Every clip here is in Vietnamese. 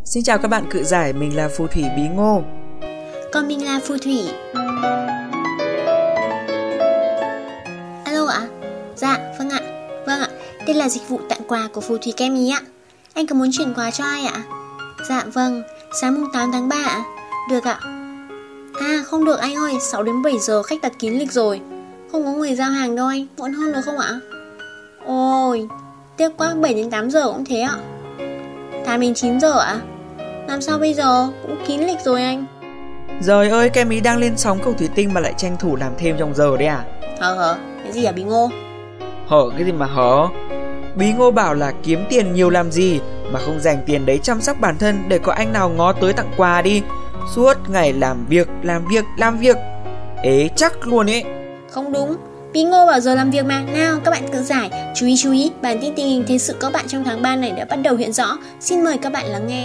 Xin chào các bạn cự giải, mình là phù thủy Bí Ngô. Còn mình là phù thủy. Alo ạ? Dạ, vâng ạ. Đây là dịch vụ tặng quà của phù thủy Kemi ạ. Anh có muốn chuyển quà cho ai ạ? Dạ vâng, sáng mùng 8 tháng 3 ạ. Được ạ. À không được anh ơi, 6 đến 7 giờ khách đặt kín lịch rồi. Không có người giao hàng đâu anh, muộn hơn được không ạ? Ôi, tiếc quá, 7 đến 8 giờ cũng thế ạ. 8 đến 9 giờ ạ? Làm sao bây giờ, cũng kín lịch rồi anh. Trời ơi, Kemi đang lên sóng cầu thủy tinh mà lại tranh thủ làm thêm trong giờ đấy à? Hở, cái gì hả Bí Ngô? Hở cái gì mà hở? Bí Ngô bảo là kiếm tiền nhiều làm gì mà không dành tiền đấy chăm sóc bản thân để có anh nào ngó tới tặng quà đi. Suốt ngày làm việc. Ế chắc luôn ấy. Không đúng, Bí Ngô bảo giờ làm việc mà. Nào các bạn cự giải, chú ý, bản tin tình hình thế sự các bạn trong tháng 3 này đã bắt đầu hiện rõ. Xin mời các bạn lắng nghe.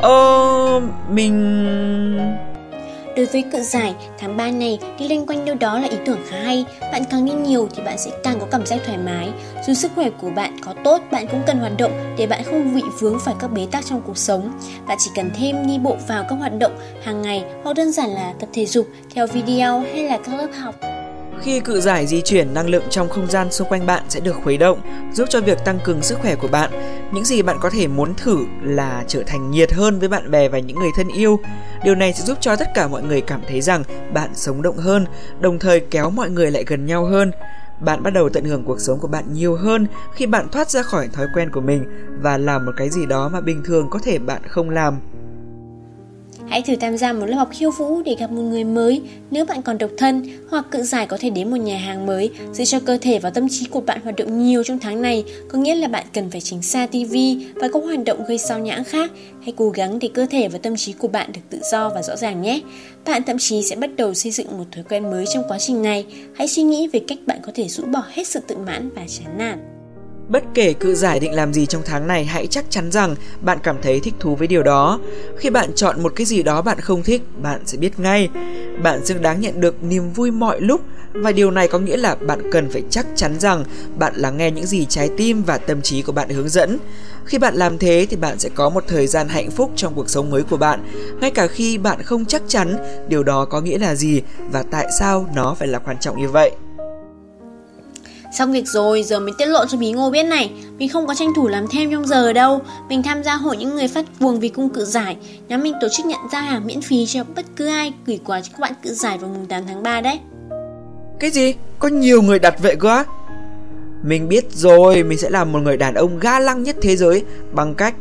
Đối với cự giải, tháng 3 này đi loanh quanh đâu đó là ý tưởng khá hay. Bạn càng đi nhiều thì bạn sẽ càng có cảm giác thoải mái. Dù sức khỏe của bạn có tốt, bạn cũng cần hoạt động để bạn không bị vướng phải các bế tắc trong cuộc sống. Bạn chỉ cần thêm đi bộ vào các hoạt động hàng ngày hoặc đơn giản là tập thể dục theo video hay là các lớp học. Khi cự giải di chuyển, năng lượng trong không gian xung quanh bạn sẽ được khuấy động, giúp cho việc tăng cường sức khỏe của bạn. Những gì bạn có thể muốn thử là trở thành nhiệt hơn với bạn bè và những người thân yêu. Điều này sẽ giúp cho tất cả mọi người cảm thấy rằng bạn sống động hơn, đồng thời kéo mọi người lại gần nhau hơn. Bạn bắt đầu tận hưởng cuộc sống của bạn nhiều hơn khi bạn thoát ra khỏi thói quen của mình và làm một cái gì đó mà bình thường có thể bạn không làm. Hãy thử tham gia một lớp học khiêu vũ để gặp một người mới nếu bạn còn độc thân, hoặc cự giải có thể đến một nhà hàng mới giữ cho cơ thể và tâm trí của bạn hoạt động nhiều trong tháng này, có nghĩa là bạn cần phải tránh xa TV và các hoạt động gây sao nhãng khác. Hãy cố gắng để cơ thể và tâm trí của bạn được tự do và rõ ràng nhé. Bạn thậm chí sẽ bắt đầu xây dựng một thói quen mới trong quá trình này. Hãy suy nghĩ về cách bạn có thể rũ bỏ hết sự tự mãn và chán nản. Bất kể cự giải định làm gì trong tháng này, hãy chắc chắn rằng bạn cảm thấy thích thú với điều đó. Khi bạn chọn một cái gì đó bạn không thích, bạn sẽ biết ngay. Bạn xứng đáng nhận được niềm vui mọi lúc, và điều này có nghĩa là bạn cần phải chắc chắn rằng bạn lắng nghe những gì trái tim và tâm trí của bạn hướng dẫn. Khi bạn làm thế thì bạn sẽ có một thời gian hạnh phúc trong cuộc sống mới của bạn, ngay cả khi bạn không chắc chắn điều đó có nghĩa là gì và tại sao nó phải là quan trọng như vậy. Xong việc rồi, giờ mình tiết lộ cho Bí Ngô biết này. Mình không có tranh thủ làm thêm trong giờ đâu. Mình tham gia hội những người phát cuồng vì cung cự giải. Nhóm mình tổ chức nhận giao hàng miễn phí cho bất cứ ai gửi quà cho các bạn cự giải vào mùng 8 tháng 3 đấy. Cái gì? Có nhiều người đặt vậy cơ á? Mình biết rồi, mình sẽ làm một người đàn ông ga lăng nhất thế giới bằng cách...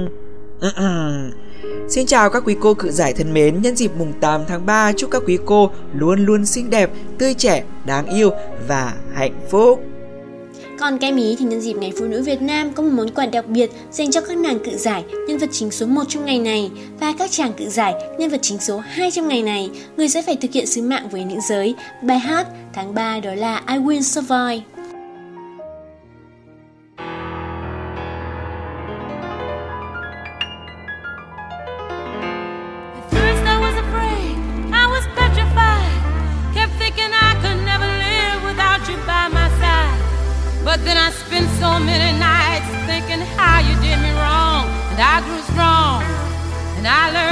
Xin chào các quý cô cự giải thân mến, nhân dịp mùng 8 tháng 3, chúc các quý cô luôn luôn xinh đẹp, tươi trẻ, đáng yêu và hạnh phúc. Còn Kemi thì nhân dịp Ngày Phụ nữ Việt Nam có một món quà đặc biệt dành cho các nàng cự giải, nhân vật chính số 1 trong ngày này, và các chàng cự giải, nhân vật chính số 2 trong ngày này. Người sẽ phải thực hiện sứ mạng với nữ giới. Bài hát tháng 3 đó là I Will Survive. But then I spent so many nights thinking how you did me wrong, and I grew strong, and I learned